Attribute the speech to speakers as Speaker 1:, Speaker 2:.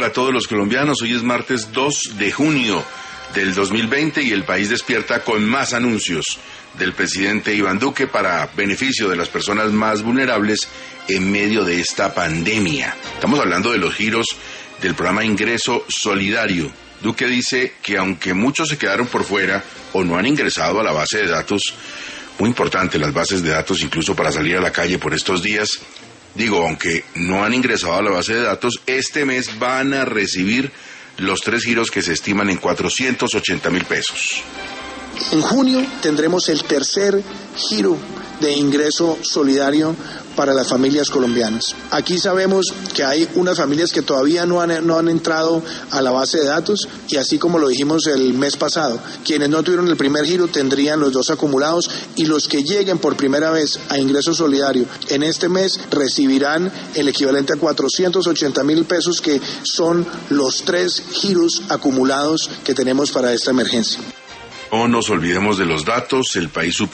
Speaker 1: para todos los colombianos. Hoy es martes 2 de junio del 2020 y el país despierta con más anuncios del presidente Iván Duque para beneficio de las personas más vulnerables en medio de esta pandemia. Estamos hablando de los giros del programa Ingreso Solidario. Duque dice que aunque muchos se quedaron por fuera o no han ingresado a la base de datos, muy importante las bases de datos incluso para salir a la calle por estos días, aunque no han ingresado a la base de datos, este mes van a recibir los 3 giros que se estiman en 480.000 pesos.
Speaker 2: En junio tendremos el tercer giro de ingreso solidario para las familias colombianas. Aquí sabemos que hay unas familias que todavía no han entrado a la base de datos y así como lo dijimos el mes pasado, quienes no tuvieron el primer giro tendrían los 2 acumulados y los que lleguen por primera vez a ingreso solidario en este mes recibirán el equivalente a 480.000 pesos que son los 3 giros acumulados que tenemos para esta emergencia.
Speaker 1: No nos olvidemos de los datos, el país